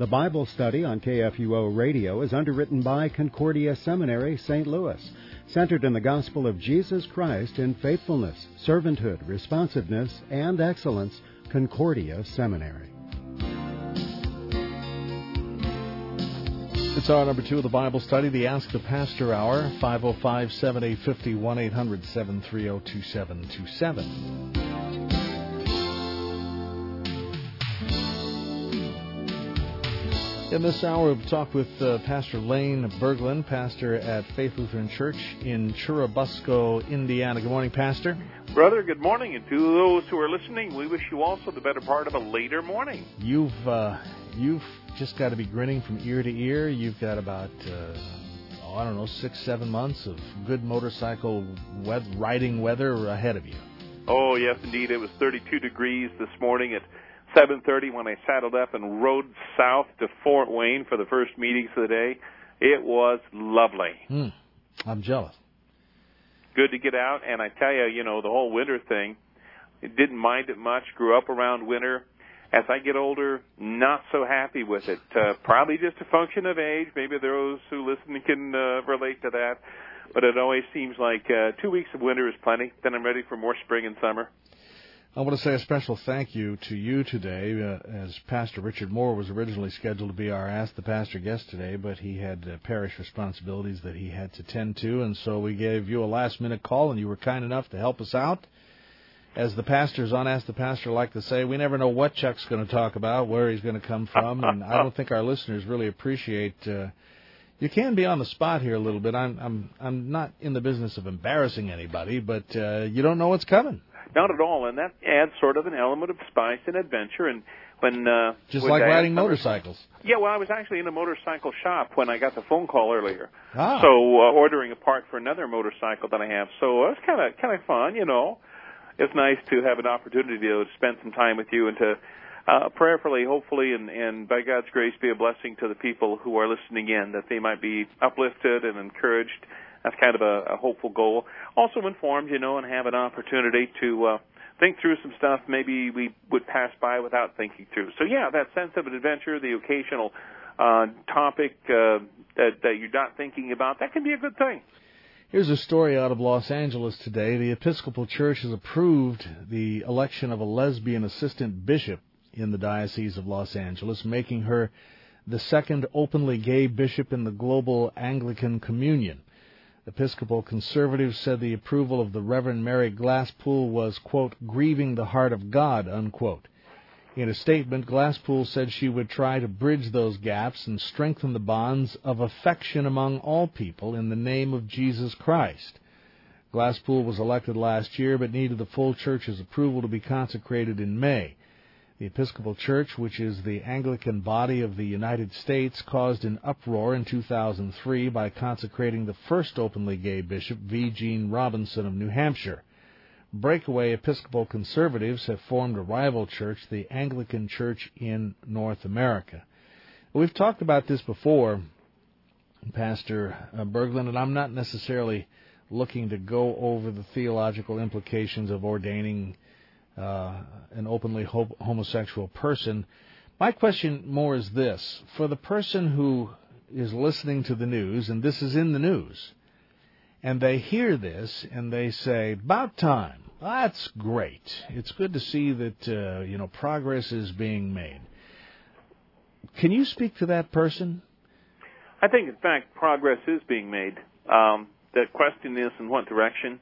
The Bible study on KFUO Radio is underwritten by Concordia Seminary, St. Louis, centered in the gospel of Jesus Christ in faithfulness, servanthood, responsiveness, and excellence. Concordia Seminary. It's hour number 2 of the Bible study, the Ask the Pastor Hour, 505-7850, 1-800-730-2727. In this hour, we've talked with Pastor Lane Berglund, pastor at Faith Lutheran Church in Churubusco, Indiana. Good morning, Pastor. Brother, good morning. And to those who are listening, we wish you also the better part of a later morning. You've just got to be grinning from ear to ear. You've got about, 6-7 months of good motorcycle riding weather ahead of you. Oh, yes, indeed. It was 32 degrees this morning at 7:30 when I saddled up and rode south to Fort Wayne for the first meetings of the day. It was lovely. I'm jealous. Good to get out, and I tell you, the whole winter thing, I didn't mind it much, grew up around winter. As I get older, not so happy with it. Probably just a function of age. Maybe those who listen can relate to that. But it always seems like 2 weeks of winter is plenty. Then I'm ready for more spring and summer. I want to say a special thank you to you today, as Pastor Richard Moore was originally scheduled to be our Ask the Pastor guest today, but he had parish responsibilities that he had to tend to, and so we gave you a last-minute call, and you were kind enough to help us out. As the pastors on Ask the Pastor like to say, we never know what Chuck's going to talk about, where he's going to come from, and I don't think our listeners really appreciate. You can be on the spot here a little bit. I'm not in the business of embarrassing anybody, but you don't know what's coming. Not at all, and that adds sort of an element of spice and adventure. And when just like riding motorcycles. Yeah, well, I was actually in a motorcycle shop when I got the phone call earlier. Ah. So ordering a part for another motorcycle that I have. So it was kind of fun, It's nice to have an opportunity to spend some time with you and to prayerfully, hopefully, and by God's grace, be a blessing to the people who are listening in, that they might be uplifted and encouraged. That's kind of a hopeful goal. Also informed, and have an opportunity to think through some stuff maybe we would pass by without thinking through. So, yeah, that sense of an adventure, the occasional topic that you're not thinking about, that can be a good thing. Here's a story out of Los Angeles today. The Episcopal Church has approved the election of a lesbian assistant bishop in the Diocese of Los Angeles, making her the second openly gay bishop in the global Anglican Communion. Episcopal conservatives said the approval of the Reverend Mary Glasspool was, quote, grieving the heart of God, unquote. In a statement, Glasspool said she would try to bridge those gaps and strengthen the bonds of affection among all people in the name of Jesus Christ. Glasspool was elected last year but needed the full church's approval to be consecrated in May. The Episcopal Church, which is the Anglican body of the United States, caused an uproar in 2003 by consecrating the first openly gay bishop, V. Gene Robinson of New Hampshire. Breakaway Episcopal conservatives have formed a rival church, the Anglican Church in North America. We've talked about this before, Pastor Berglund, and I'm not necessarily looking to go over the theological implications of ordaining an openly homosexual person. My question more is this. For the person who is listening to the news, and this is in the news, and they hear this and they say, about time. That's great. It's good to see that, progress is being made. Can you speak to that person? I think, in fact, progress is being made. The question is in what direction.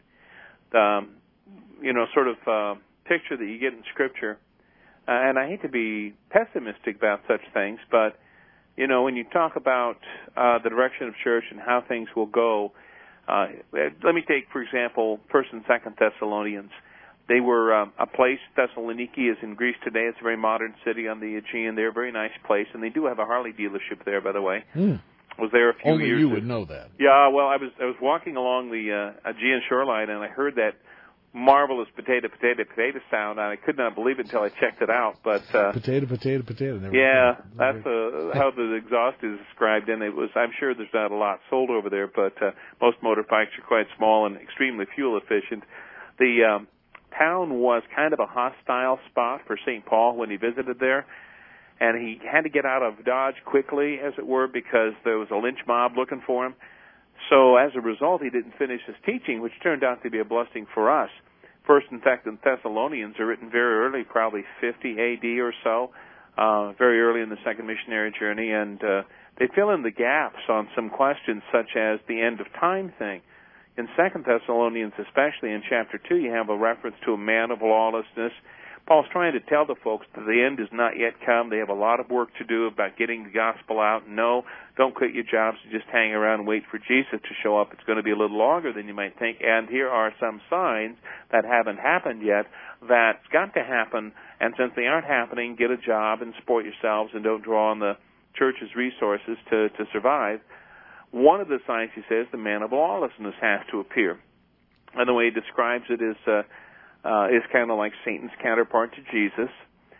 Picture that you get in Scripture, and I hate to be pessimistic about such things, but, when you talk about the direction of church and how things will go, let me take, for example, 1st and 2nd Thessalonians. They were a place, Thessaloniki is in Greece today. It's a very modern city on the Aegean. They're a very nice place, and they do have a Harley dealership there, by the way. Was there a few Only years. Only you would know that. Yeah, well, I was walking along the Aegean shoreline, and I heard that marvelous potato sound, and I could not believe it until I checked it out. But potato. Never yeah, that's how the exhaust is described, and I'm sure there's not a lot sold over there, but most motorbikes are quite small and extremely fuel efficient. The town was kind of a hostile spot for St. Paul when he visited there, and he had to get out of Dodge quickly, as it were, because there was a lynch mob looking for him. So as a result, he didn't finish his teaching, which turned out to be a blessing for us. First and Second Thessalonians are written very early, probably 50 A.D. or so, very early in the second missionary journey, and they fill in the gaps on some questions such as the end of time thing. In Second Thessalonians, especially in chapter 2, you have a reference to a man of lawlessness. Paul's trying to tell the folks that the end has not yet come. They have a lot of work to do about getting the gospel out. No, don't quit your jobs to just hang around and wait for Jesus to show up. It's going to be a little longer than you might think. And here are some signs that haven't happened yet that's got to happen. And since they aren't happening, get a job and support yourselves and don't draw on the church's resources to survive. One of the signs, he says, the man of lawlessness has to appear. And the way he describes it is kind of like Satan's counterpart to Jesus.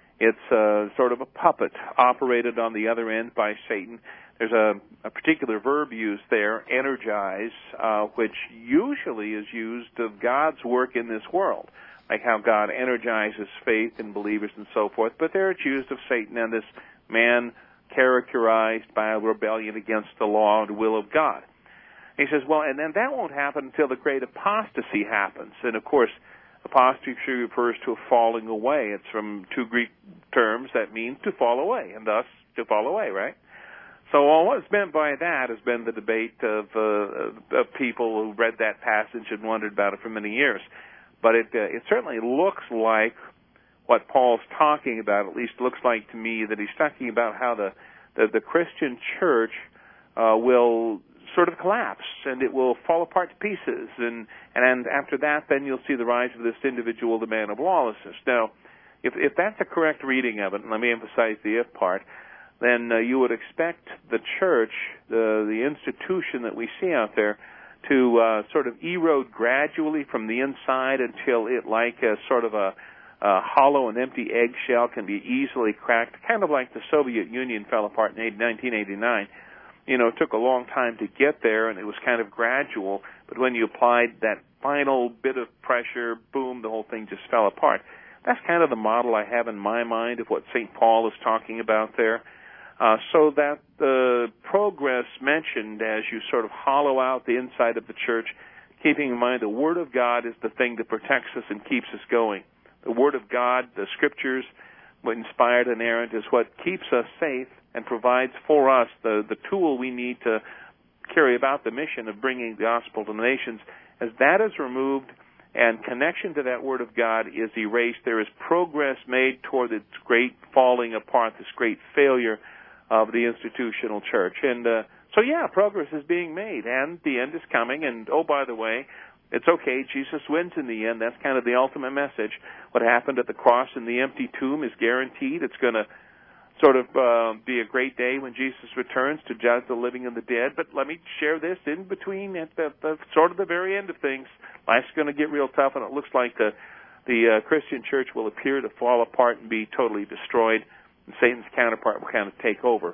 It's sort of a puppet operated on the other end by Satan. There's a particular verb used there, energize, which usually is used of God's work in this world, like how God energizes faith in believers and so forth. But there it's used of Satan and this man characterized by a rebellion against the law and will of God. And he says, well, and then that won't happen until the great apostasy happens. And, of course, apostasy refers to a falling away. It's from two Greek terms that mean to fall away, and thus to fall away, right? So what's meant by that has been the debate of people who read that passage and wondered about it for many years. But it certainly looks like what Paul's talking about, at least looks like to me, that he's talking about how the Christian church will sort of collapse and it will fall apart to pieces. And after that, then you'll see the rise of this individual, the man of lawlessness. Now, if that's a correct reading of it, and let me emphasize the if part, then you would expect the church, the institution that we see out there, to sort of erode gradually from the inside until it, like a sort of a hollow and empty eggshell, can be easily cracked, kind of like the Soviet Union fell apart in 1989. You know, it took a long time to get there, and it was kind of gradual, but when you applied that final bit of pressure, boom, the whole thing just fell apart. That's kind of the model I have in my mind of what St. Paul is talking about there. So that the progress mentioned as you sort of hollow out the inside of the church, keeping in mind the Word of God is the thing that protects us and keeps us going. The Word of God, the Scriptures, what inspired and inerrant, is what keeps us safe and provides for us the tool we need to carry about the mission of bringing the gospel to the nations. As that is removed and connection to that Word of God is erased, there is progress made toward its great falling apart, this great failure of the institutional church. And so, yeah, progress is being made, and the end is coming. And, oh, by the way, it's okay, Jesus wins in the end. That's kind of the ultimate message. What happened at the cross and the empty tomb is guaranteed. It's going to sort of be a great day when Jesus returns to judge the living and the dead. But let me share this in between at the sort of the very end of things. Life's going to get real tough, and it looks like the Christian church will appear to fall apart and be totally destroyed, and Satan's counterpart will kind of take over.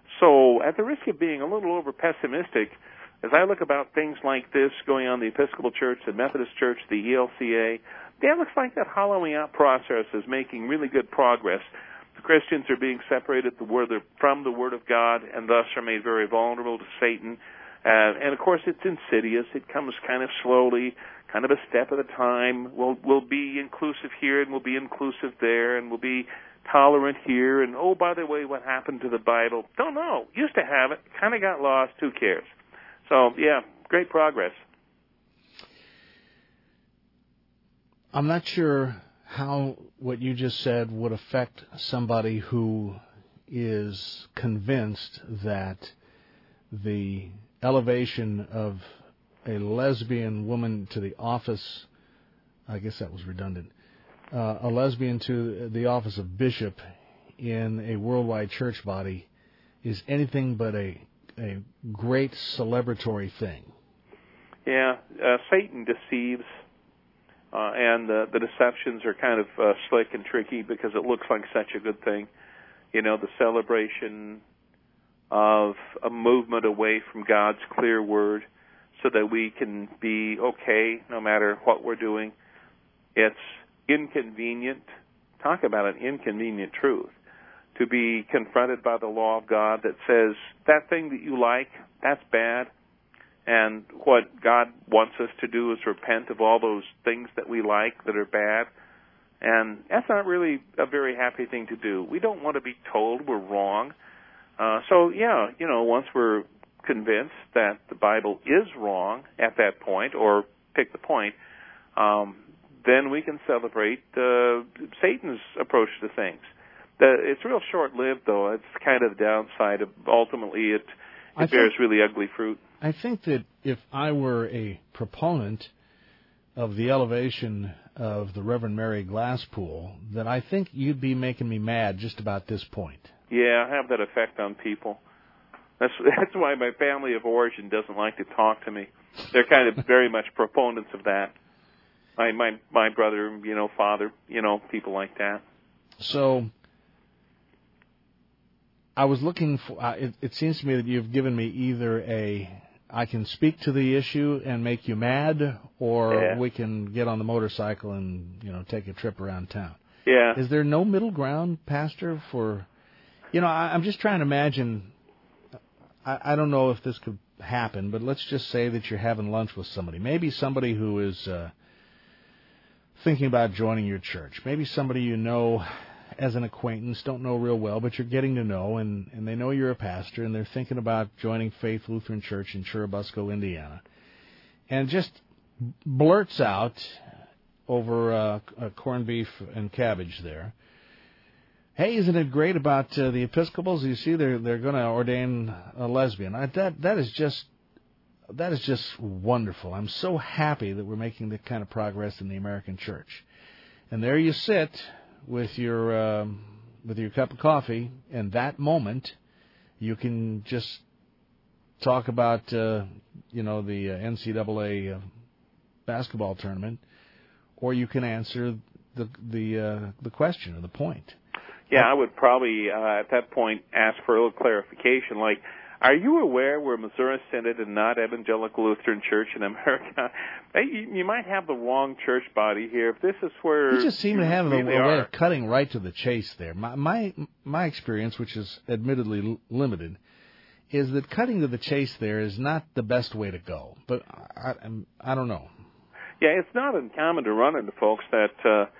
So at the risk of being a little over-pessimistic, as I look about things like this going on in the Episcopal Church, the Methodist Church, the ELCA, yeah, it looks like that hollowing out process is making really good progress. The Christians are being separated from the Word of God and thus are made very vulnerable to Satan. And of course, it's insidious. It comes kind of slowly, kind of a step at a time. We'll be inclusive here and we'll be inclusive there and we'll be tolerant here. And, oh, by the way, what happened to the Bible? Don't know. Used to have it. Kind of got lost. Who cares? So, yeah, great progress. I'm not sure how what you just said would affect somebody who is convinced that the elevation of a lesbian woman to the office, I guess that was redundant, a lesbian to the office of bishop in a worldwide church body is anything but a great celebratory thing. Yeah, Satan deceives, and the deceptions are kind of slick and tricky because it looks like such a good thing. You know, the celebration of a movement away from God's clear word so that we can be okay no matter what we're doing. It's inconvenient. Talk about an inconvenient truth to be confronted by the law of God that says that thing that you like, that's bad. And what God wants us to do is repent of all those things that we like that are bad. And that's not really a very happy thing to do. We don't want to be told we're wrong. Once we're convinced that the Bible is wrong at that point, or pick the point, then we can celebrate Satan's approach to things. It's real short-lived, though. It's kind of the downside of ultimately it bears really ugly fruit. I think that if I were a proponent of the elevation of the Reverend Mary Glasspool, then I think you'd be making me mad just about this point. Yeah, I have that effect on people. That's why my family of origin doesn't like to talk to me. They're kind of very much proponents of that. My brother, father, people like that. So I was looking for, it seems to me that you've given me either I can speak to the issue and make you mad, or we can get on the motorcycle and, take a trip around town. Yeah. Is there no middle ground, Pastor, for, I'm just trying to imagine, I don't know if this could happen, but let's just say that you're having lunch with somebody. Maybe somebody who is thinking about joining your church. Maybe somebody you know as an acquaintance, don't know real well, but you're getting to know, and they know you're a pastor, and they're thinking about joining Faith Lutheran Church in Churubusco, Indiana, and just blurts out over corned beef and cabbage there, hey, isn't it great about the Episcopals? You see, they're going to ordain a lesbian. That is just wonderful. I'm so happy that we're making that kind of progress in the American church. And there you sit with your cup of coffee, and that moment you can just talk about the NCAA basketball tournament, or you can answer the question or the point. Yeah, I would probably at that point ask for a little clarification, like, are you aware we're Missouri Synod and not Evangelical Lutheran Church in America? You might have the wrong church body here. If this is where you just seem to have really a way of cutting right to the chase there. My experience, which is admittedly limited, is that cutting to the chase there is not the best way to go. But I don't know. Yeah, it's not uncommon to run into folks that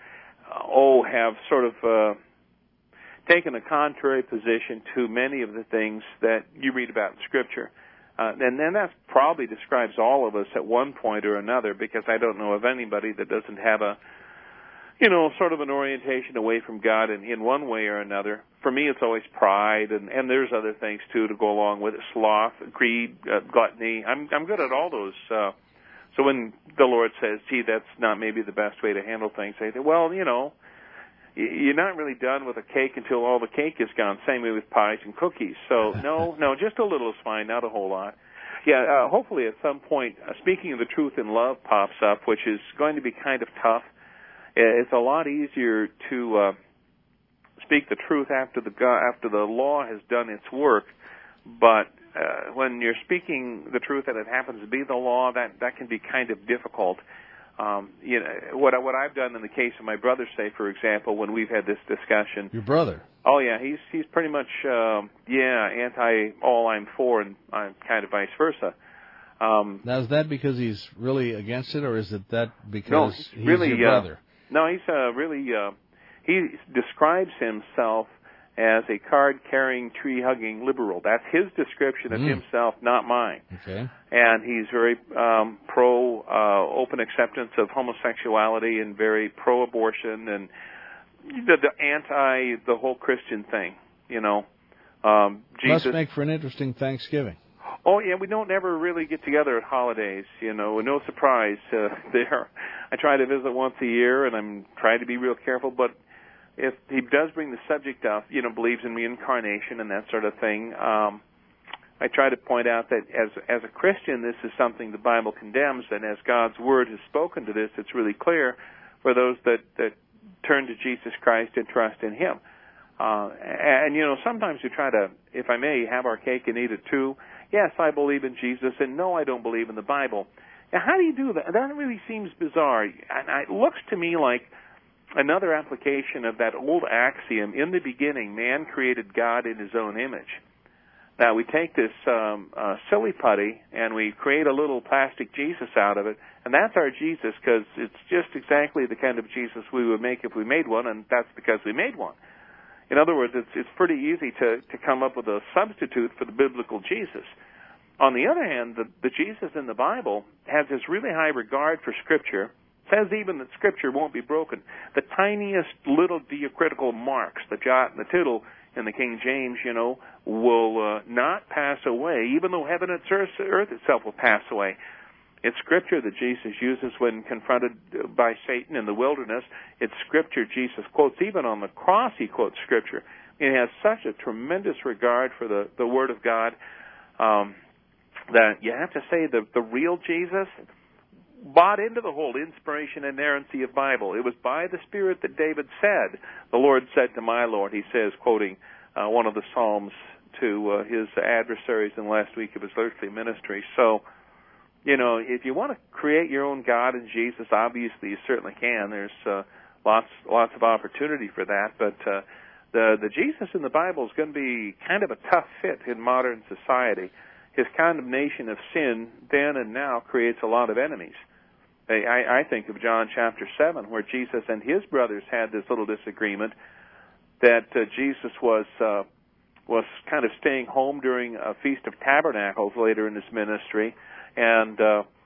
have sort of taken a contrary position to many of the things that you read about in Scripture. And then that probably describes all of us at one point or another, because I don't know of anybody that doesn't have a, sort of an orientation away from God in one way or another. For me, it's always pride, and there's other things, too, to go along with it. Sloth, greed, gluttony. I'm good at all those. So when the Lord says, gee, that's not maybe the best way to handle things, I say, well, you're not really done with a cake until all the cake is gone. Same way with pies and cookies. So, no, just a little is fine, not a whole lot. Yeah, hopefully at some point, speaking of the truth in love pops up, which is going to be kind of tough. It's a lot easier to speak the truth after the law has done its work, but when you're speaking the truth and it happens to be the law, that can be kind of difficult. What I've done in the case of my brother, say, for example, when we've had this discussion. Your brother? Oh, yeah, he's pretty much, anti all I'm for, and I'm kind of vice versa. Now, is that because he's really against it, or is it that because he's really, your brother? No, he's he describes himself as a card-carrying, tree-hugging liberal. That's his description of himself, not mine. Okay. And he's very pro-open acceptance of homosexuality and very pro-abortion and the anti the whole Christian thing, Jesus. Must make for an interesting Thanksgiving. Oh, yeah, we don't ever really get together at holidays, no surprise there. I try to visit once a year, and I'm trying to be real careful, but if he does bring the subject up, believes in reincarnation and that sort of thing, I try to point out that as a Christian, this is something the Bible condemns, and as God's Word has spoken to this, it's really clear for those that turn to Jesus Christ and trust in Him. And sometimes we try to, if I may, have our cake and eat it too. Yes, I believe in Jesus, and no, I don't believe in the Bible. Now, how do you do that? That really seems bizarre. And it looks to me like another application of that old axiom, in the beginning, man created God in his own image. Now, we take this silly putty and we create a little plastic Jesus out of it, and that's our Jesus because it's just exactly the kind of Jesus we would make if we made one, and that's because we made one. In other words, it's pretty easy to come up with a substitute for the biblical Jesus. On the other hand, the Jesus in the Bible has this really high regard for Scripture, says even that Scripture won't be broken. The tiniest little diacritical marks, the jot and the tittle in the King James, will not pass away, even though heaven and earth itself will pass away. It's Scripture that Jesus uses when confronted by Satan in the wilderness. It's Scripture Jesus quotes. Even on the cross he quotes Scripture. He has such a tremendous regard for the Word of God that you have to say the real Jesus bought into the whole inspiration and inerrancy of Bible. It was by the Spirit that David said, "The Lord said to my Lord," he says, quoting one of the Psalms to his adversaries in the last week of his earthly ministry. So, if you want to create your own God in Jesus, obviously you certainly can. There's lots of opportunity for that. But the Jesus in the Bible is going to be kind of a tough fit in modern society. His condemnation of sin then and now creates a lot of enemies. I think of John chapter 7, where Jesus and his brothers had this little disagreement that Jesus was kind of staying home during a Feast of Tabernacles later in his ministry, and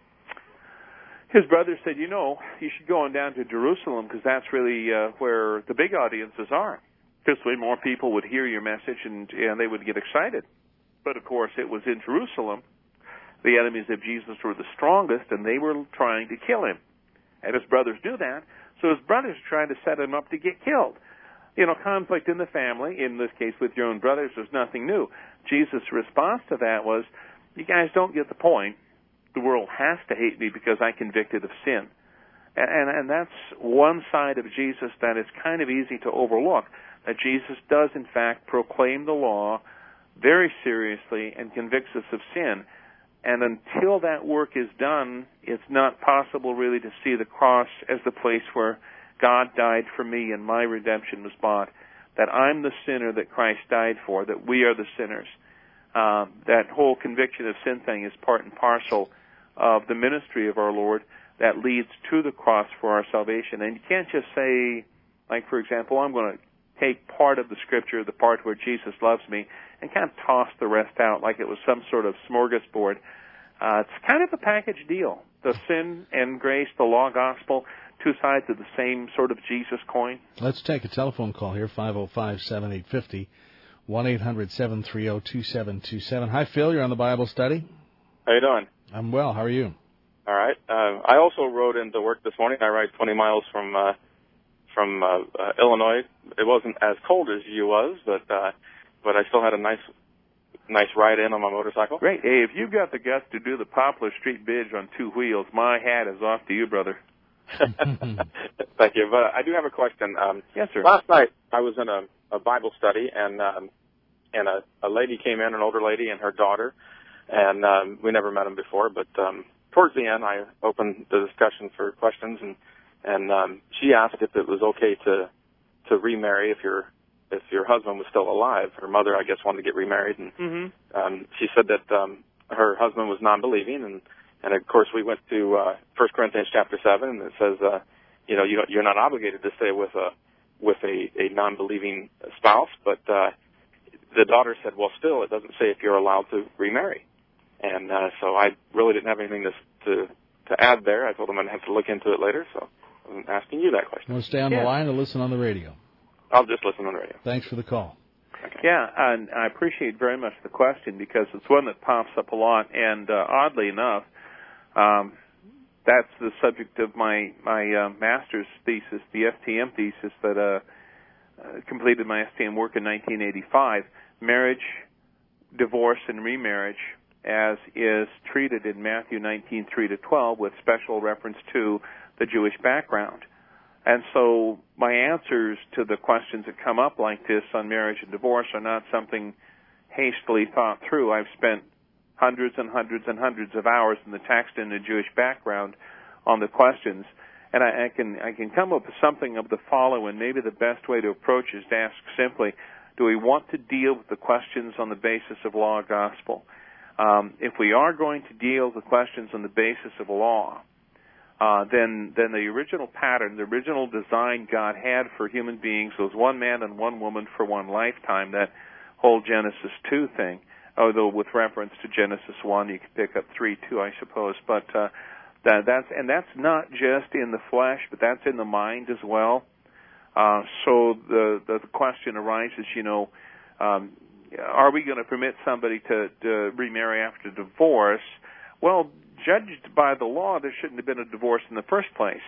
his brothers said, you should go on down to Jerusalem because that's really where the big audiences are. This way more people would hear your message and they would get excited. But, of course, it was in Jerusalem. The enemies of Jesus were the strongest, and they were trying to kill him. And his brothers knew that, so his brothers tried to set him up to get killed. Conflict in the family, in this case with your own brothers, was nothing new. Jesus' response to that was, you guys don't get the point. The world has to hate me because I convicted of sin. And that's one side of Jesus that is kind of easy to overlook, that Jesus does, in fact, proclaim the law very seriously and convicts us of sin. And until that work is done, it's not possible really to see the cross as the place where God died for me and my redemption was bought, that I'm the sinner that Christ died for, that we are the sinners. That whole conviction of sin thing is part and parcel of the ministry of our Lord that leads to the cross for our salvation. And you can't just say, like, for example, I'm going to take part of the Scripture, the part where Jesus loves me, and kind of toss the rest out like it was some sort of smorgasbord. It's kind of a package deal. The sin and grace, the law, gospel, two sides of the same sort of Jesus coin. Let's take a telephone call here, 505-7850, 1-800-730-2727. Hi, Phil. You're on the Bible Study. How you doing? I'm well. How are you? All right. I also rode into work this morning. I ride 20 miles from Illinois. It wasn't as cold as you was, but I still had a nice ride in on my motorcycle. Great. Hey, if you've got the guts to do the Poplar Street Bridge on two wheels, my hat is off to you, brother. Thank you. But I do have a question. Yes, sir. Last night I was in a Bible study, and a lady came in, an older lady and her daughter, and we never met them before. But towards the end, I opened the discussion for questions, and she asked if it was okay to remarry if your husband was still alive. Her mother, I guess, wanted to get remarried, and she said that her husband was non-believing, and of course we went to 1 Corinthians chapter 7, and it says, you're not obligated to stay with a non-believing spouse, but the daughter said, well, still, it doesn't say if you're allowed to remarry, and so I really didn't have anything to add there. I told him I'd have to look into it later, so I'm asking you that question. You want to stay on the line or listen on the radio? I'll just listen on the radio. Thanks for the call. Okay. Yeah, and I appreciate very much the question because it's one that pops up a lot, and oddly enough, that's the subject of my master's thesis, the STM thesis that completed my STM work in 1985, marriage, divorce, and remarriage as is treated in Matthew 19:3-12 with special reference to the Jewish background. And so my answers to the questions that come up like this on marriage and divorce are not something hastily thought through. I've spent hundreds and hundreds and hundreds of hours in the text in the Jewish background on the questions, And I can come up with something of the following. Maybe the best way to approach is to ask simply, do we want to deal with the questions on the basis of law or gospel? If we are going to deal with the questions on the basis of law, then the original pattern, the original design God had for human beings was one man and one woman for one lifetime, that whole Genesis 2 thing, although with reference to Genesis 1, you can pick up 3 too, I suppose. But that's not just in the flesh, but that's in the mind as well. So the question arises, are we going to permit somebody to remarry after divorce? Well, judged by the law, there shouldn't have been a divorce in the first place.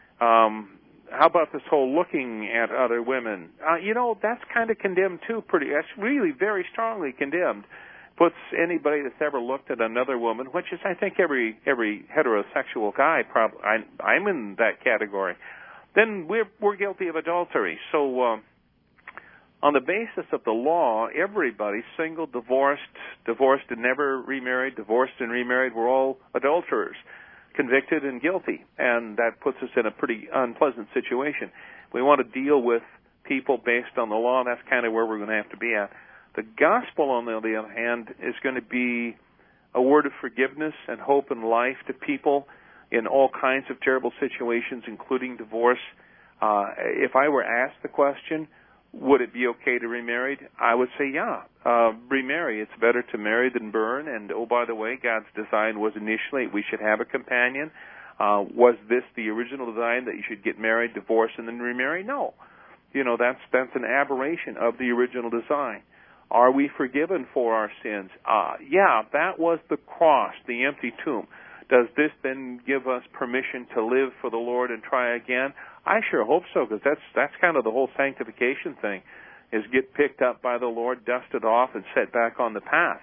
How about this whole looking at other women? That's kind of condemned too. That's really very strongly condemned. Puts anybody that's ever looked at another woman, which is, I think, every heterosexual guy. I'm in that category. Then we're guilty of adultery. So on the basis of the law, everybody, single, divorced and never remarried, divorced and remarried, we're all adulterers, convicted and guilty. And that puts us in a pretty unpleasant situation. We want to deal with people based on the law, and that's kind of where we're going to have to be at. The gospel, on the other hand, is going to be a word of forgiveness and hope and life to people in all kinds of terrible situations, including divorce. If I were asked the question, would it be okay to remarry? I would say, yeah, remarry. It's better to marry than burn. And, oh, by the way, God's design was initially we should have a companion. Was this the original design that you should get married, divorce, and then remarry? No. That's an aberration of the original design. Are we forgiven for our sins? Yeah, that was the cross, the empty tomb. Does this then give us permission to live for the Lord and try again? I sure hope so, because that's kind of the whole sanctification thing, is get picked up by the Lord, dusted off, and set back on the path.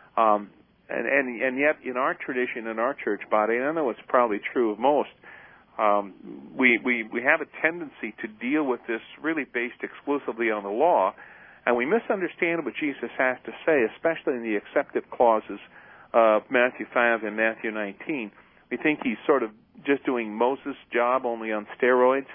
And yet, in our tradition, in our church body, and I know it's probably true of most, we have a tendency to deal with this really based exclusively on the law, and we misunderstand what Jesus has to say, especially in the acceptive clauses of Matthew 5 and Matthew 19. We think he's sort of just doing Moses' job only on steroids.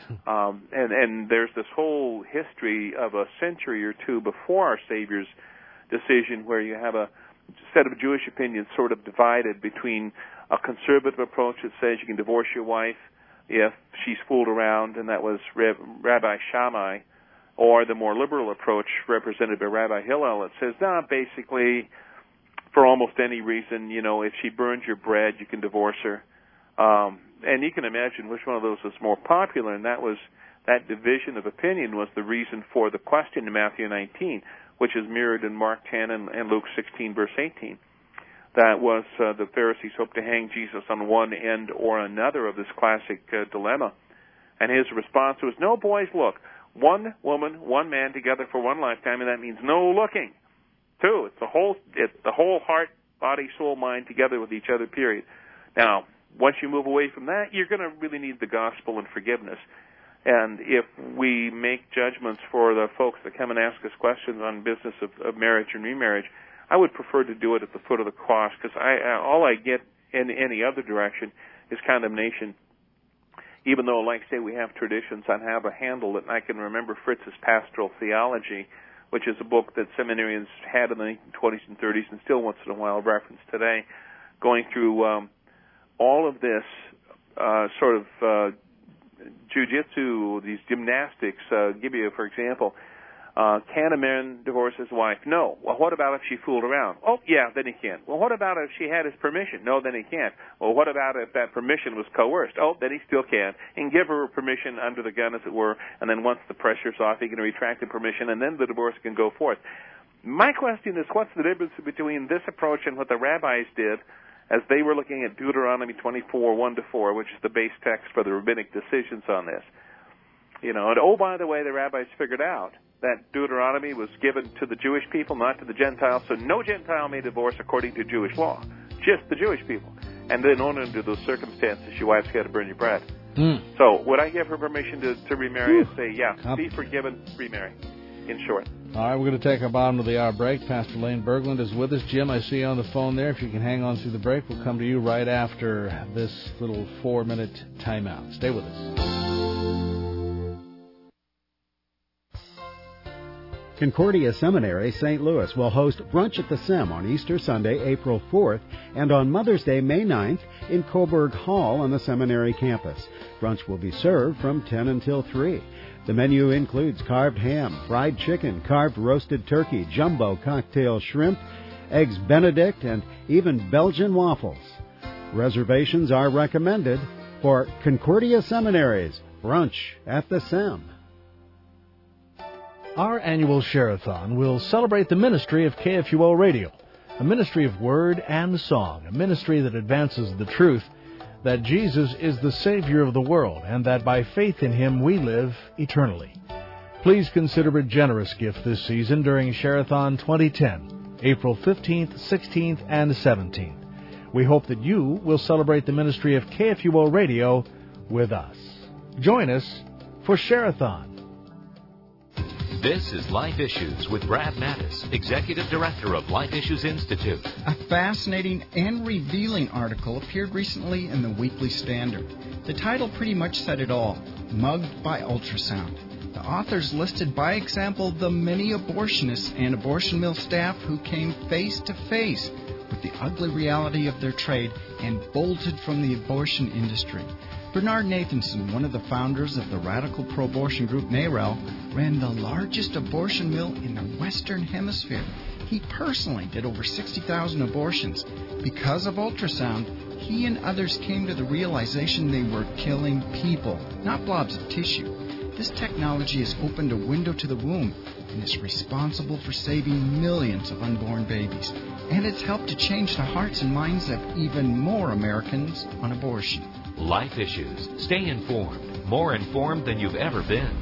And there's this whole history of a century or two before our Savior's decision where you have a set of Jewish opinions sort of divided between a conservative approach that says you can divorce your wife if she's fooled around, and that was Rabbi Shammai, or the more liberal approach represented by Rabbi Hillel that says, basically, for almost any reason, if she burns your bread, you can divorce her. And you can imagine which one of those was more popular, and that division of opinion was the reason for the question in Matthew 19, which is mirrored in Mark 10 and Luke 16, verse 18. That was the Pharisees hoped to hang Jesus on one end or another of this classic dilemma. And his response was, no, boys, look, one woman, one man together for one lifetime, and that means no looking. Two, it's the whole heart, body, soul, mind together with each other, period. Now, once you move away from that, you're going to really need the gospel and forgiveness. And if we make judgments for the folks that come and ask us questions on business of marriage and remarriage, I would prefer to do it at the foot of the cross, because all I get in any other direction is condemnation. Even though, like say, we have traditions on how to handle it, and I can remember Fritz's Pastoral Theology, which is a book that seminarians had in the 1920s and 30s and still once in a while reference today, going through all of this sort of jiu-jitsu, these gymnastics. Give you, for example, can a man divorce his wife? No. Well, what about if she fooled around? Oh, yeah, then he can. Well, what about if she had his permission? No, then he can't. Well, what about if that permission was coerced? Oh, then he still can. He can give her permission under the gun, as it were, and then once the pressure's off, he can retract the permission, and then the divorce can go forth. My question is, what's the difference between this approach and what the rabbis did as they were looking at Deuteronomy 24, 1-4, which is the base text for the rabbinic decisions on this? And oh, by the way, the rabbis figured out that Deuteronomy was given to the Jewish people, not to the Gentiles, so no Gentile may divorce according to Jewish law, just the Jewish people. And then only under those circumstances, your wife's got to burn your bread. So would I give her permission to remarry and say, yeah, be forgiven, remarry, in short? All right, we're going to take our bottom of the hour break. Pastor Lane Berglund is with us. Jim, I see you on the phone there. If you can hang on through the break, we'll come to you right after this little 4-minute timeout. Stay with us. Concordia Seminary, St. Louis, will host Brunch at the Sem on Easter Sunday, April 4th, and on Mother's Day, May 9th, in Coburg Hall on the seminary campus. Brunch will be served from 10 until 3. The menu includes carved ham, fried chicken, carved roasted turkey, jumbo cocktail shrimp, eggs Benedict, and even Belgian waffles. Reservations are recommended for Concordia Seminary's Brunch at the Sem. Our annual Share-a-thon will celebrate the ministry of KFUO Radio, a ministry of word and song, a ministry that advances the truth that Jesus is the Savior of the world and that by faith in Him we live eternally. Please consider a generous gift this season during Share-a-thon 2010, April 15th, 16th, and 17th. We hope that you will celebrate the ministry of KFUO Radio with us. Join us for Share-a-thon. This is Life Issues with Brad Mattis, Executive Director of Life Issues Institute. A fascinating and revealing article appeared recently in the Weekly Standard. The title pretty much said it all, Mugged by Ultrasound. The authors listed by example the many abortionists and abortion mill staff who came face to face with the ugly reality of their trade and bolted from the abortion industry. Bernard Nathanson, one of the founders of the radical pro-abortion group NARAL, ran the largest abortion mill in the Western Hemisphere. He personally did over 60,000 abortions. Because of ultrasound, he and others came to the realization they were killing people, not blobs of tissue. This technology has opened a window to the womb and is responsible for saving millions of unborn babies. And it's helped to change the hearts and minds of even more Americans on abortion. Life Issues. Stay informed. More informed than you've ever been.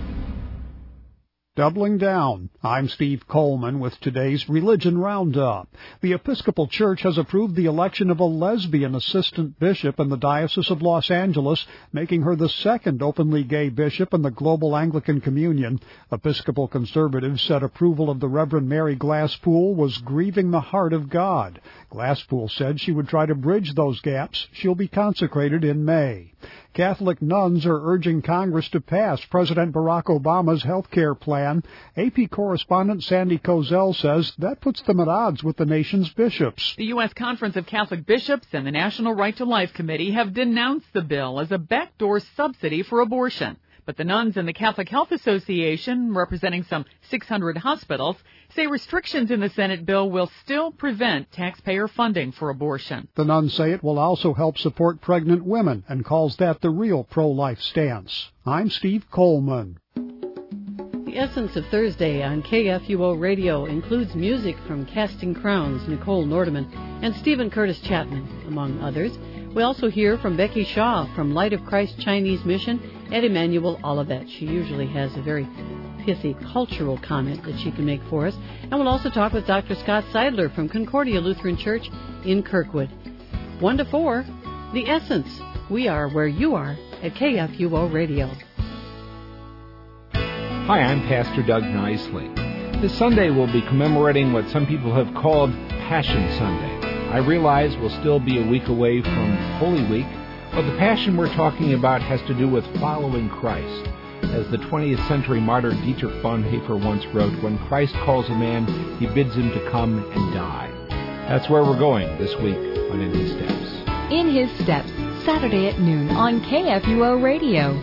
Doubling down. I'm Steve Coleman with today's Religion Roundup. The Episcopal Church has approved the election of a lesbian assistant bishop in the Diocese of Los Angeles, making her the second openly gay bishop in the global Anglican Communion. Episcopal conservatives said approval of the Reverend Mary Glasspool was grieving the heart of God. Glasspool said she would try to bridge those gaps. She'll be consecrated in May. Catholic nuns are urging Congress to pass President Barack Obama's health care plan. AP correspondent Sandy Kozel says that puts them at odds with the nation's bishops. The U.S. Conference of Catholic Bishops and the National Right to Life Committee have denounced the bill as a backdoor subsidy for abortion. But the nuns and the Catholic Health Association, representing some 600 hospitals, say restrictions in the Senate bill will still prevent taxpayer funding for abortion. The nuns say it will also help support pregnant women and calls that the real pro-life stance. I'm Steve Coleman. The Essence of Thursday on KFUO Radio includes music from Casting Crowns, Nicole Nordeman, and Stephen Curtis Chapman, among others. We also hear from Becky Shaw from Light of Christ Chinese Mission at Emmanuel Olivet. She usually has a very pithy cultural comment that she can make for us. And we'll also talk with Dr. Scott Seidler from Concordia Lutheran Church in Kirkwood. 1 to 4, The Essence. We are where you are at KFUO Radio. Hi, I'm Pastor Doug Nicely. This Sunday we'll be commemorating what some people have called Passion Sunday. I realize we'll still be a week away from Holy Week, but the passion we're talking about has to do with following Christ. As the 20th century martyr Dietrich Bonhoeffer once wrote, when Christ calls a man, he bids him to come and die. That's where we're going this week on In His Steps. In His Steps, Saturday at noon on KFUO Radio.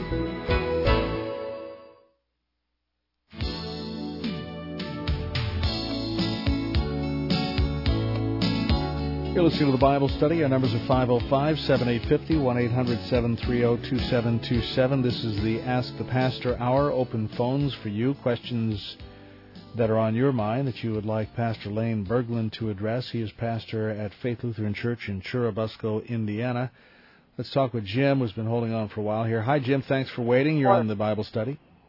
You're listening to the Bible Study. Our numbers are 505-7850, 1-800-730-2727. This is the Ask the Pastor Hour. Open phones for you. Questions that are on your mind that you would like Pastor Lane Berglund to address. He is pastor at Faith Lutheran Church in Churubusco, Indiana. Let's talk with Jim, who's been holding on for a while here. Hi, Jim. Thanks for waiting. You're on the Bible Study.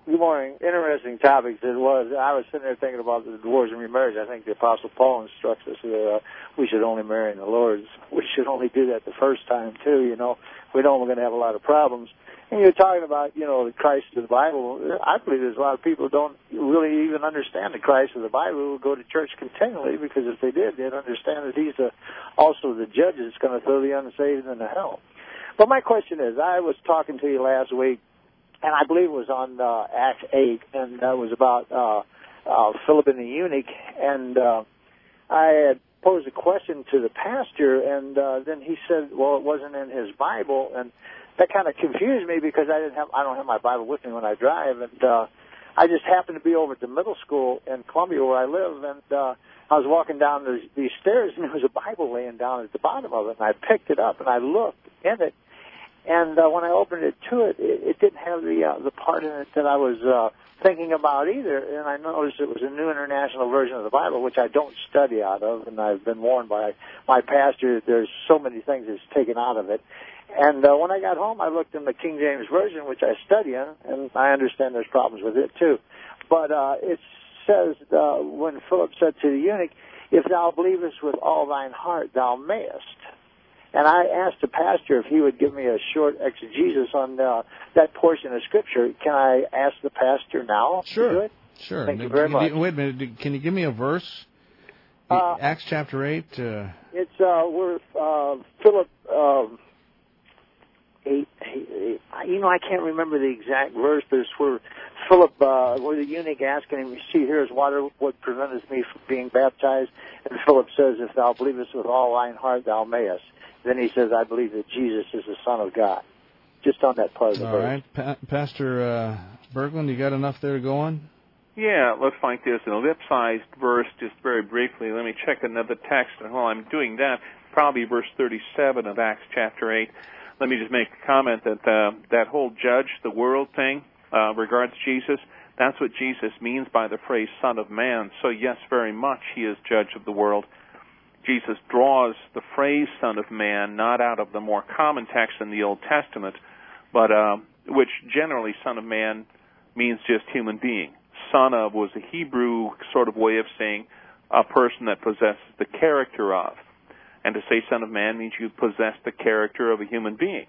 Good morning. Interesting topics it was. I was sitting there thinking about the divorce and remarriage. I think the Apostle Paul instructs us that we should only marry in the Lord. We should only do that the first time, too, you know. We know we're going to have a lot of problems. And you're talking about, you know, the Christ of the Bible. I believe there's a lot of people who don't really even understand the Christ of the Bible who go to church continually, because if they did, they'd understand that he's also the judge that's going to throw the unsaved into hell. But my question is, I was talking to you last week, and I believe it was on Acts 8, and that was about Philip and the eunuch, and I had posed a question to the pastor, and then he said, well, it wasn't in his Bible, and that kind of confused me because I don't have my Bible with me when I drive, and I just happened to be over at the middle school in Columbia where I live, and I was walking down these stairs, and there was a Bible laying down at the bottom of it, and I picked it up, and I looked in it, and when I opened it to it, it didn't have the part in it that I was thinking about either, and I noticed it was a New International Version of the Bible, which I don't study out of, and I've been warned by my pastor that there's so many things that's taken out of it. And when I got home, I looked in the King James Version, which I study in, and I understand there's problems with it too. But it says, when Philip said to the eunuch, if thou believest with all thine heart, thou mayest. And I asked the pastor if he would give me a short exegesis on that portion of Scripture. Can I ask the pastor now? Sure. To do it? Sure. Thank you very much. Wait a minute. Can you give me a verse? Acts chapter 8. It's where Philip... 8, you know, I can't remember the exact verse, but it's where Philip, where the eunuch asking him, see, here is water, what preventeth me from being baptized? And Philip says, if thou believest with all thine heart, thou mayest. Then he says, I believe that Jesus is the Son of God. Just on that part of the verse. All right. Pastor Berglund, you got enough there to go on? Yeah, looks like there's an ellipsized verse, just very briefly. Let me check another text, and while I'm doing that, probably verse 37 of Acts chapter 8. Let me just make a comment that that whole judge the world thing regards Jesus. That's what Jesus means by the phrase Son of Man. So yes, very much he is judge of the world. Jesus draws the phrase Son of Man not out of the more common text in the Old Testament, but which generally Son of Man means just human being. Son of was a Hebrew sort of way of saying a person that possesses the character of. And to say Son of Man means you possess the character of a human being.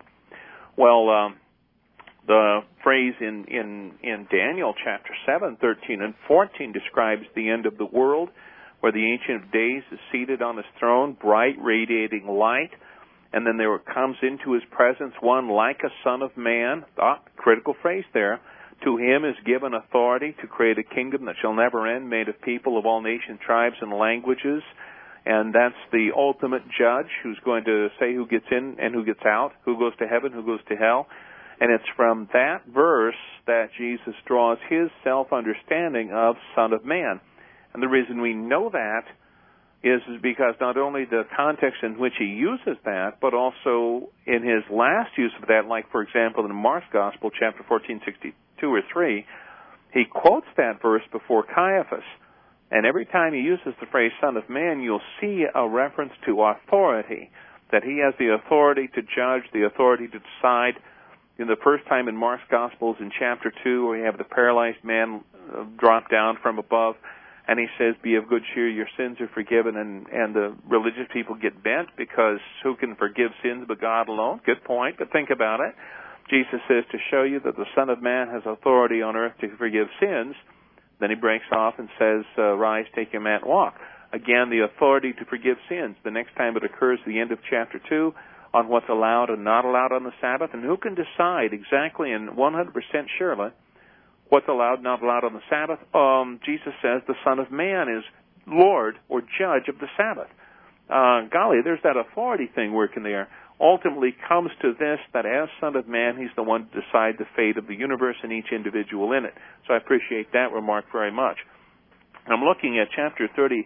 Well, the phrase in Daniel chapter 7, 13, and 14 describes the end of the world, where the Ancient of Days is seated on his throne, bright, radiating light, and then there comes into his presence one like a Son of Man. Critical phrase there. To him is given authority to create a kingdom that shall never end, made of people of all nations, tribes, and languages. And that's the ultimate judge who's going to say who gets in and who gets out, who goes to heaven, who goes to hell. And it's from that verse that Jesus draws his self-understanding of Son of Man. And the reason we know that is because not only the context in which he uses that, but also in his last use of that, like, for example, in Mark's Gospel, chapter 14, 62 or 3, he quotes that verse before Caiaphas. And every time he uses the phrase Son of Man, you'll see a reference to authority, that he has the authority to judge, the authority to decide. In the first time in Mark's Gospels in chapter 2, where you have the paralyzed man drop down from above, and he says, be of good cheer, your sins are forgiven, and the religious people get bent because who can forgive sins but God alone? Good point, but think about it. Jesus says to show you that the Son of Man has authority on earth to forgive sins. Then he breaks off and says, rise, take your mat, and walk. Again, the authority to forgive sins. The next time it occurs, the end of chapter 2, on what's allowed and not allowed on the Sabbath. And who can decide exactly and 100% surely what's allowed, not allowed on the Sabbath? Jesus says the Son of Man is Lord or judge of the Sabbath. Golly, there's that authority thing working there. Ultimately comes to this, that as Son of Man, he's the one to decide the fate of the universe and each individual in it. So I appreciate that remark very much. I'm looking at chapter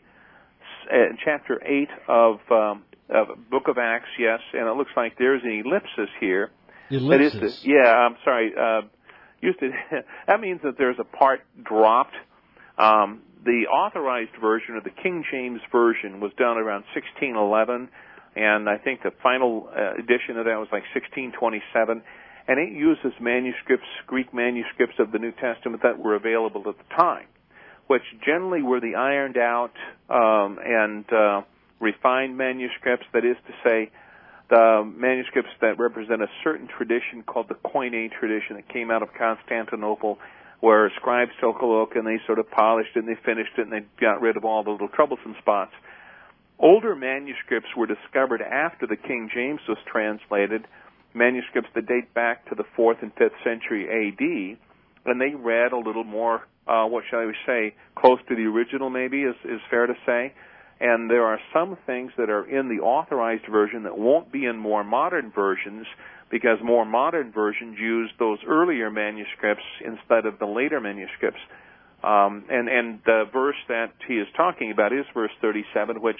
8 of Book of Acts, yes, and it looks like there's an ellipsis here. Ellipsis? I'm sorry. That means that there's a part dropped. The authorized version of the King James Version was done around 1611. And I think the final edition of that was like 1627. and it uses manuscripts, Greek manuscripts of the New Testament that were available at the time, which generally were the ironed out and refined manuscripts, that is to say, the manuscripts that represent a certain tradition called the Koine tradition that came out of Constantinople, where scribes took a look and they sort of polished it and they finished it and they got rid of all the little troublesome spots. Older manuscripts were discovered after the King James was translated, manuscripts that date back to the 4th and 5th century A.D., and they read a little more, what shall I say, close to the original maybe is fair to say. And there are some things that are in the authorized version that won't be in more modern versions, because more modern versions use those earlier manuscripts instead of the later manuscripts. And the verse that he is talking about is verse 37, which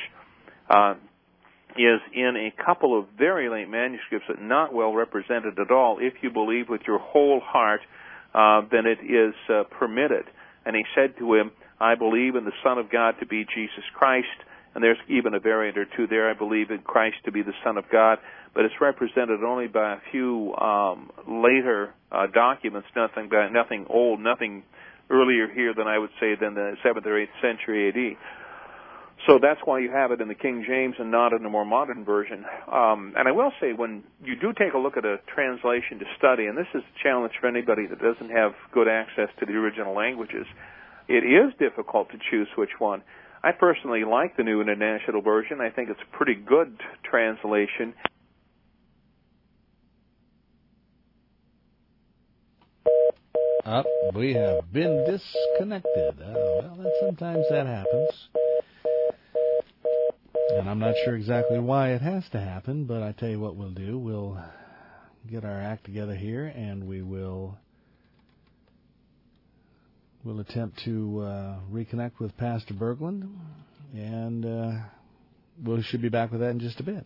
is in a couple of very late manuscripts that are not well represented at all. If you believe with your whole heart, then it is permitted. And he said to him, I believe in the Son of God to be Jesus Christ. And there's even a variant or two there. I believe in Christ to be the Son of God. But it's represented only by a few later documents, nothing old, nothing earlier here than I would say than the 7th or 8th century A.D. So that's why you have it in the King James and not in the more modern version. And I will say, when you do take a look at a translation to study, and this is a challenge for anybody that doesn't have good access to the original languages, it is difficult to choose which one. I personally like the New International Version. I think it's a pretty good translation. We have been disconnected. Well, sometimes that happens. And I'm not sure exactly why it has to happen, but I tell you what we'll do. We'll get our act together here, and we'll attempt to reconnect with Pastor Berglund, and we should be back with that in just a bit.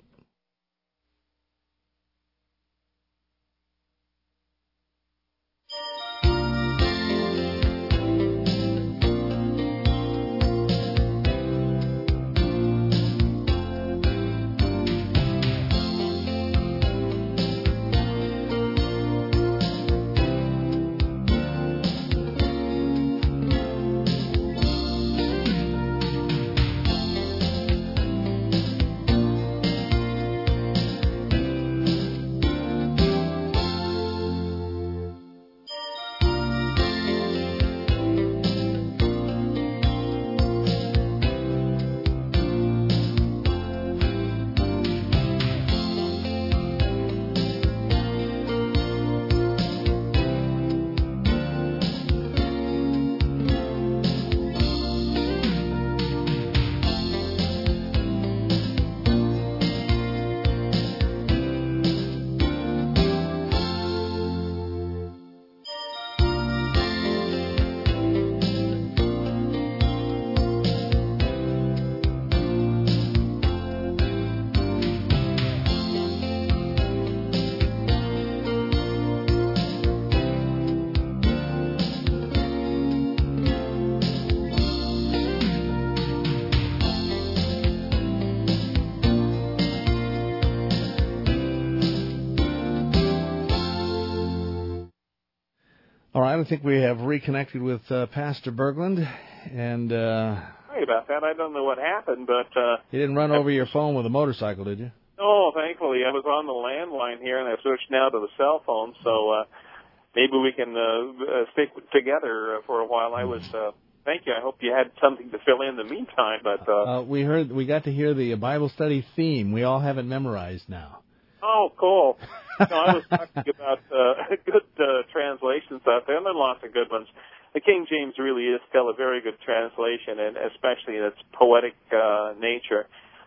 All right, I think we have reconnected with Pastor Berglund, and sorry about that. I don't know what happened, but you didn't run over your phone with a motorcycle, did you? No, thankfully. I was on the landline here, and I switched now to the cell phone, so maybe we can stick together for a while. I was thank you. I hope you had something to fill in the meantime, but we got to hear the Bible study theme. We all have it memorized now. Oh, cool. No, I was talking about good translations out there, and there are lots of good ones. The King James really is still a very good translation, and especially in its poetic nature.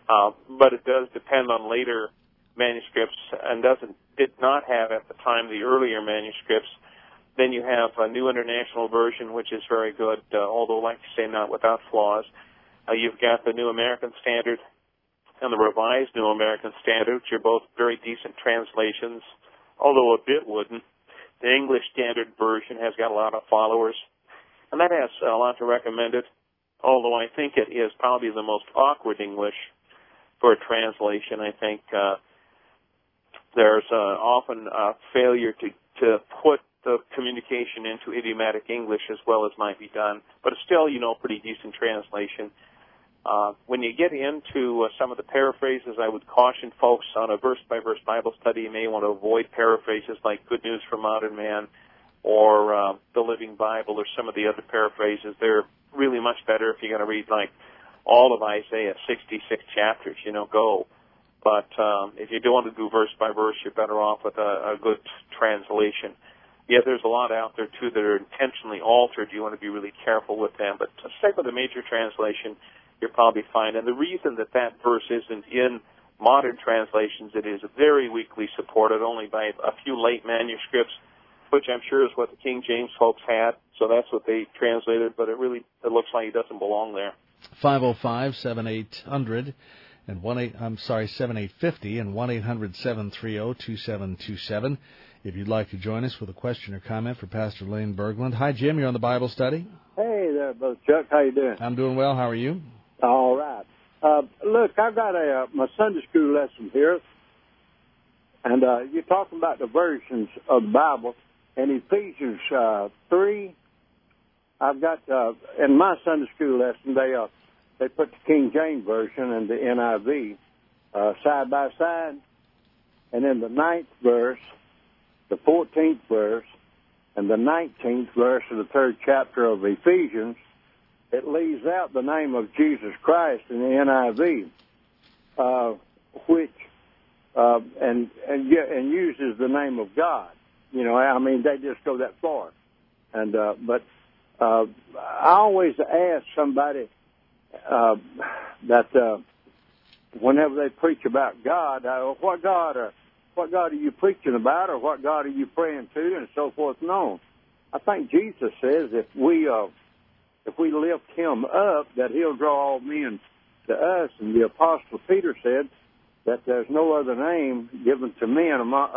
But it does depend on later manuscripts, and did not have at the time the earlier manuscripts. Then you have a New International Version, which is very good, although, like you say, not without flaws. You've got the New American Standard and the Revised New American Standard, which are both very decent translations, although a bit wooden. The English Standard Version has got a lot of followers, and that has a lot to recommend it, although I think it is probably the most awkward English for a translation. I think there's often a failure to to put the communication into idiomatic English as well as might be done. But it's still, pretty decent translation. When you get into some of the paraphrases, I would caution folks on a verse-by-verse Bible study, you may want to avoid paraphrases like Good News for Modern Man or the Living Bible or some of the other paraphrases. They're really much better if you're going to read like all of Isaiah, 66 chapters, go. But if you don't want to do verse by verse, you're better off with a good translation. Yeah, there's a lot out there, too, that are intentionally altered. You want to be really careful with them. But to stick with the major translation, you're probably fine. And the reason that verse isn't in modern translations, it is very weakly supported only by a few late manuscripts, which I'm sure is what the King James folks had. So that's what they translated, but it looks like it doesn't belong there. 505-7800 and 7850 and 1-800-730-2727. If you'd like to join us with a question or comment for Pastor Lane Berglund. Hi, Jim. You're on the Bible study. Hey there, Brother Chuck. How you doing? I'm doing well. How are you? All right. Look, I've got my Sunday school lesson here, and you're talking about the versions of the Bible. In Ephesians 3, I've got in my Sunday school lesson they put the King James version and the NIV side by side, and in the 9th verse, the 14th verse, and the 19th verse of the 3rd chapter of Ephesians, it leaves out the name of Jesus Christ in the NIV, and uses the name of God. They just go that far. But I always ask somebody that whenever they preach about God, what God are you preaching about, or what God are you praying to, and so forth and on. I think Jesus says if we lift Him up, that He'll draw all men to us. And the Apostle Peter said that there's no other name given to men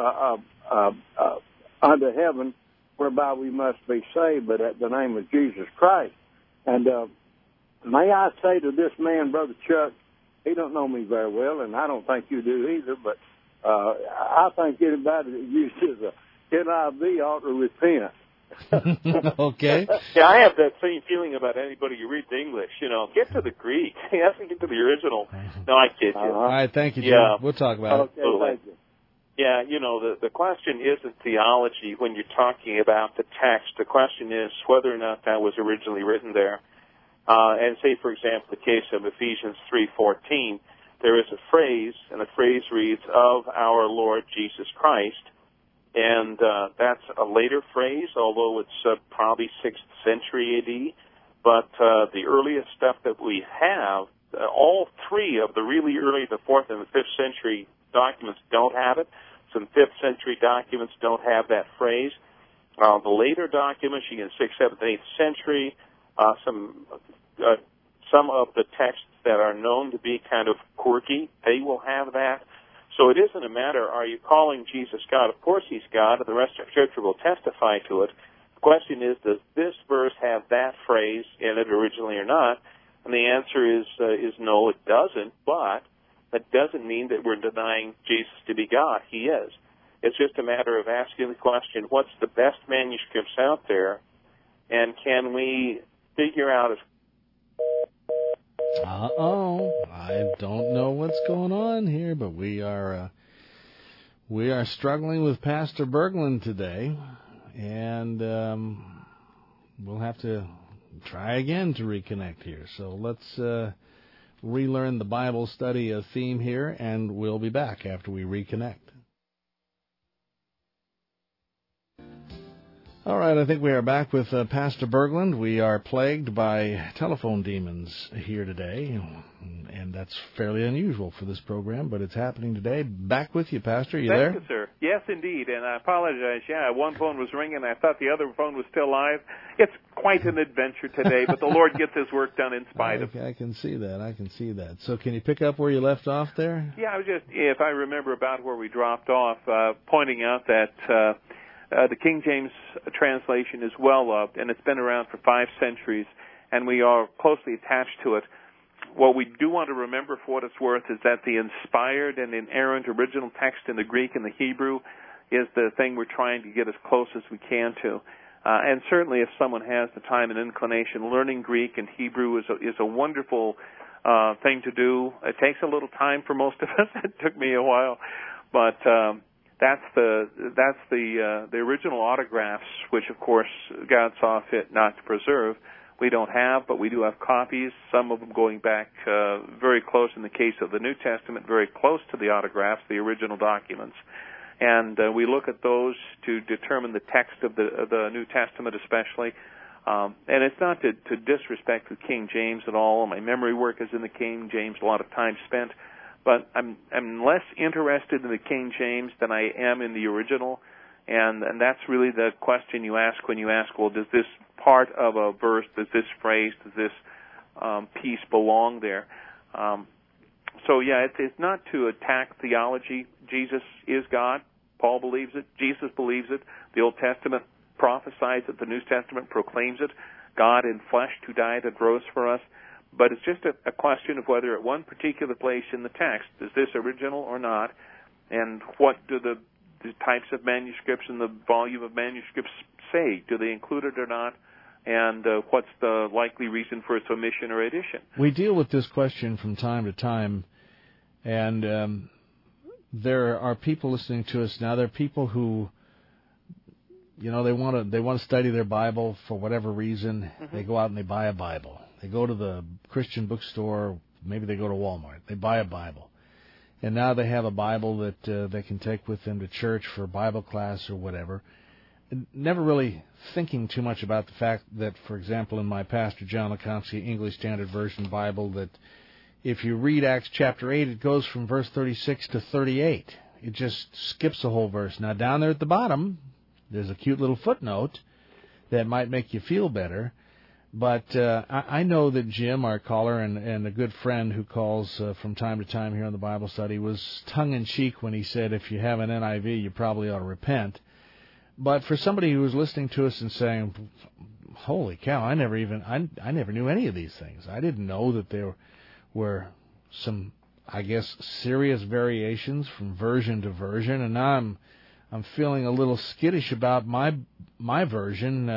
under heaven whereby we must be saved, but at the name of Jesus Christ. And may I say to this man, Brother Chuck, he don't know me very well, and I don't think you do either, but I think anybody that uses a NIV ought to repent. Okay. Yeah, I have that same feeling about anybody who reads English. Get to the Greek. You have to get to the original. No, I kid you. All right, thank you, Jim. Yeah. We'll talk about it. Okay, thank you. Yeah, the question isn't theology when you're talking about the text. The question is whether or not that was originally written there. And say, for example, the case of Ephesians 3:14, there is a phrase, and the phrase reads, "of our Lord Jesus Christ." And that's a later phrase, although it's probably 6th century A.D. But the earliest stuff that we have, all three of the really early, the 4th and the 5th century documents don't have it. Some 5th century documents don't have that phrase. The later documents, you get 6th, 7th, 8th century, some of the texts that are known to be kind of quirky, they will have that. So it isn't a matter, are you calling Jesus God? Of course He's God, and the rest of Scripture will testify to it. The question is, does this verse have that phrase in it originally or not? And the answer is no, it doesn't, but that doesn't mean that we're denying Jesus to be God. He is. It's just a matter of asking the question, what's the best manuscripts out there, and can we figure out if... I don't know what's going on here, but we are struggling with Pastor Berglund today, and we'll have to try again to reconnect here. So let's relearn the Bible study theme here, and we'll be back after we reconnect. All right, I think we are back with Pastor Berglund. We are plagued by telephone demons here today, and that's fairly unusual for this program, but it's happening today. Back with you, Pastor. You there? Thank you, sir. Yes, indeed, and I apologize. Yeah, one phone was ringing. I thought the other phone was still live. It's quite an adventure today, but the Lord gets His work done in spite of it. I can see that. So can you pick up where you left off there? Yeah, I was just, if I remember about where we dropped off, pointing out that... the King James translation is well loved, and it's been around for 5 centuries, and we are closely attached to it. What we do want to remember for what it's worth is that the inspired and inerrant original text in the Greek and the Hebrew is the thing we're trying to get as close as we can to. And certainly if someone has the time and inclination, learning Greek and Hebrew is a wonderful thing to do. It takes a little time for most of us. It took me a while. But that's the original autographs, which, of course, God saw fit not to preserve. We don't have, but we do have copies, some of them going back very close, in the case of the New Testament, very close to the autographs, the original documents. And we look at those to determine the text of the New Testament especially. And it's not to disrespect the King James at all. My memory work is in the King James, a lot of time spent. But I'm less interested in the King James than I am in the original. And that's really the question you ask when you ask, well, does this part of a verse, does this phrase, does this piece belong there? So, yeah, it's not to attack theology. Jesus is God. Paul believes it. Jesus believes it. The Old Testament prophesies it. The New Testament proclaims it. God in flesh who died and rose for us. But it's just a question of whether at one particular place in the text, is this original or not, and what do the types of manuscripts and the volume of manuscripts say? Do they include it or not? And what's the likely reason for its omission or addition? We deal with this question from time to time, and there are people listening to us now. There are people who, they want to study their Bible for whatever reason. Mm-hmm. They go out and they buy a Bible. They go to the Christian bookstore. Maybe they go to Walmart. They buy a Bible. And now they have a Bible that they can take with them to church for Bible class or whatever. Never really thinking too much about the fact that, for example, in my Pastor John Lekonski English Standard Version Bible, that if you read Acts chapter 8, it goes from verse 36 to 38. It just skips a whole verse. Now, down there at the bottom, there's a cute little footnote that might make you feel better. But I know that Jim, our caller, and a good friend who calls from time to time here on the Bible study, was tongue-in-cheek when he said, if you have an NIV, you probably ought to repent. But for somebody who was listening to us and saying, holy cow, I never knew any of these things. I didn't know that there were some, I guess, serious variations from version to version, and now I'm feeling a little skittish about my version.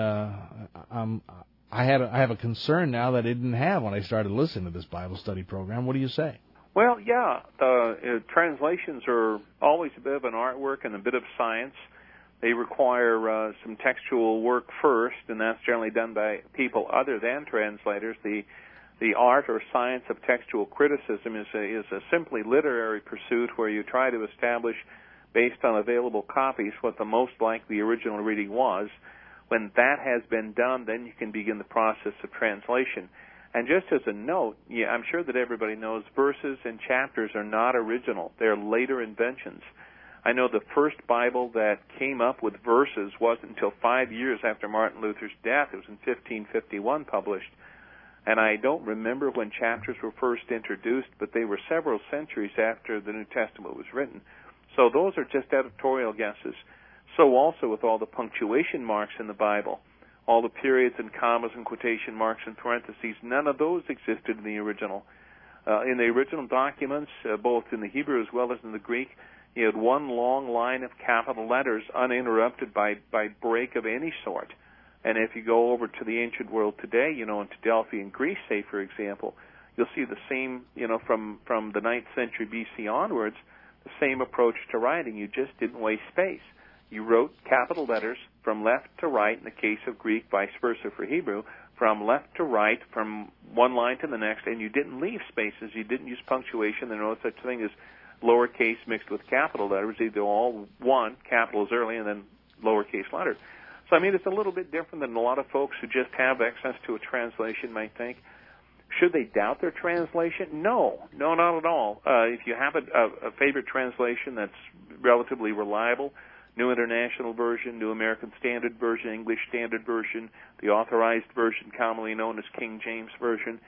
I have a concern now that I didn't have when I started listening to this Bible study program. What do you say? Well, yeah, translations are always a bit of an artwork and a bit of science. They require some textual work first, and that's generally done by people other than translators. The art or science of textual criticism is a simply literary pursuit where you try to establish, based on available copies, what the most likely original reading was. When that has been done, then you can begin the process of translation. And just as a note, I'm sure that everybody knows verses and chapters are not original. They're later inventions. I know the first Bible that came up with verses wasn't until 5 years after Martin Luther's death. It was in 1551 published. And I don't remember when chapters were first introduced, but they were several centuries after the New Testament was written. So those are just editorial guesses. So also with all the punctuation marks in the Bible, all the periods and commas and quotation marks and parentheses, none of those existed in the original. In the original documents, both in the Hebrew as well as in the Greek, you had one long line of capital letters uninterrupted by break of any sort. And if you go over to the ancient world today, into Delphi in Greece, say, for example, you'll see the same, from the 9th century BC onwards, the same approach to writing. You just didn't waste space. You wrote capital letters from left to right, in the case of Greek, vice versa for Hebrew, from left to right, from one line to the next, and you didn't leave spaces. You didn't use punctuation. There's no such thing as lowercase mixed with capital letters. Either all one, capitals early, and then lowercase letters. So, it's a little bit different than a lot of folks who just have access to a translation might think. Should they doubt their translation? No, not at all. If you have a favorite translation that's relatively reliable, New International Version, New American Standard Version, English Standard Version, the Authorized Version, commonly known as King James Version,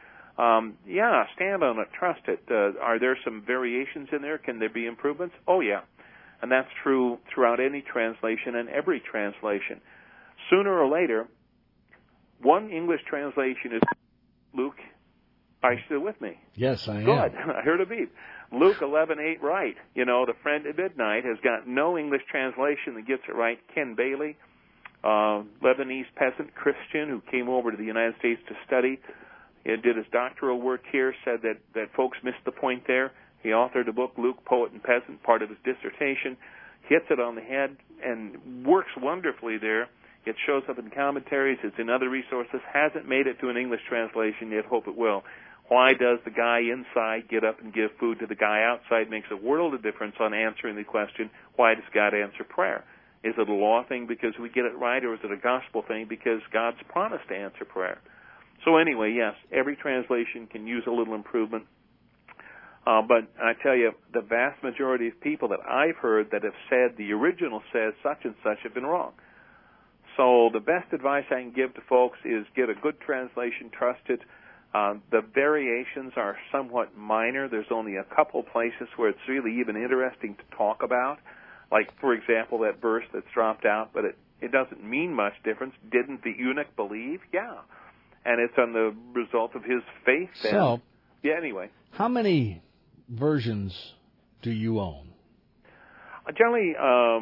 stand on it, trust it. Are there some variations in there? Can there be improvements? Oh, yeah. And that's true throughout any translation and every translation. Sooner or later, one English translation is Luke, Are you still with me? Yes, I am. Good. I heard a beep. Luke 11:8 right. You know, the friend at midnight has got no English translation that gets it right. Ken Bailey, Lebanese peasant Christian who came over to the United States to study, did his doctoral work here, said that folks missed the point there. He authored a book, Luke, Poet and Peasant, part of his dissertation, hits it on the head and works wonderfully there. It shows up in commentaries. It's in other resources. Hasn't made it to an English translation yet. Hope it will. Why does the guy inside get up and give food to the guy outside? Makes a world of difference on answering the question, why does God answer prayer? Is it a law thing because we get it right, or is it a gospel thing because God's promised to answer prayer? So anyway, yes, every translation can use a little improvement. But I tell you, the vast majority of people that I've heard that have said the original says such and such have been wrong. So the best advice I can give to folks is get a good translation, trust it. The variations are somewhat minor. There's only a couple places where it's really even interesting to talk about. Like, for example, that verse that's dropped out, but it doesn't mean much difference. Didn't the eunuch believe? Yeah. And it's on the result of his faith then. So, yeah, anyway. How many versions do you own? Generally,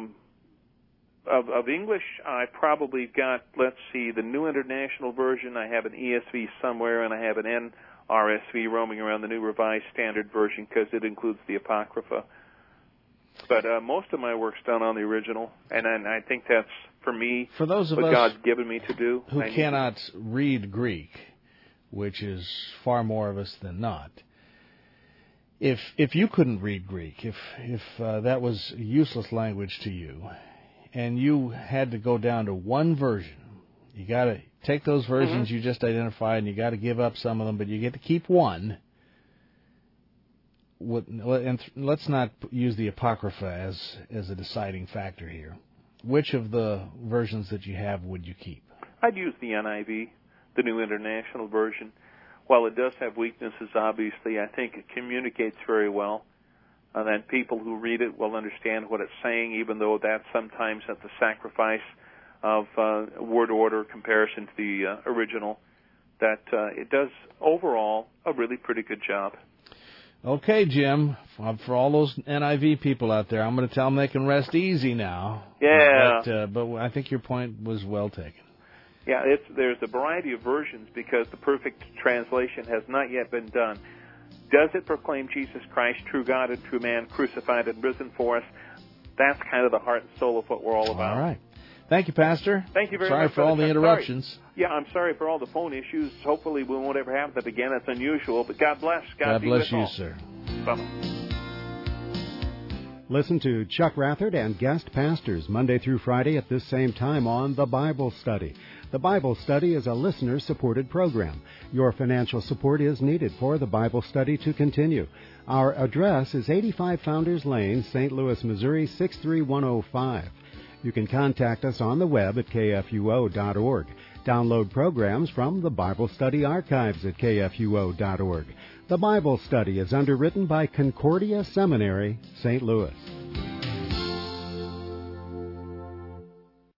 of English, I probably got, let's see, the New International Version. I have an ESV somewhere, and I have an NRSV roaming around, the New Revised Standard Version, because it includes the Apocrypha. But most of my work's done on the original, and I think that's, for me, for those of what us God's given me to do. Who cannot read Greek, which is far more of us than not. If you couldn't read Greek, if that was a useless language to you, and you had to go down to one version, you got to take those versions you just identified, and you got to give up some of them, but you get to keep one. And let's not use the Apocrypha as a deciding factor here. Which of the versions that you have would you keep? I'd use the NIV, the New International Version. While it does have weaknesses, obviously, I think it communicates very well. And then people who read it will understand what it's saying, even though that's sometimes at the sacrifice of word order comparison to the original. That it does, overall, a really pretty good job. Okay, Jim, for all those NIV people out there, I'm going to tell them they can rest easy now. Yeah. But I think your point was well taken. Yeah, there's a variety of versions because the perfect translation has not yet been done. Does it proclaim Jesus Christ, true God and true man, crucified and risen for us? That's kind of the heart and soul of what we're all about. All right. Thank you, Pastor. Thank you very much. much. Sorry for all the interruptions. Sorry. Yeah, I'm sorry for all the phone issues. Hopefully we won't ever have that again. That's unusual. But God bless. God bless you, sir. Bye-bye. Listen to Chuck Rathert and guest pastors Monday through Friday at this same time on The Bible Study. The Bible Study is a listener-supported program. Your financial support is needed for The Bible Study to continue. Our address is 85 Founders Lane, St. Louis, Missouri, 63105. You can contact us on the web at kfuo.org. Download programs from the Bible Study archives at kfuo.org. The Bible Study is underwritten by Concordia Seminary, St. Louis.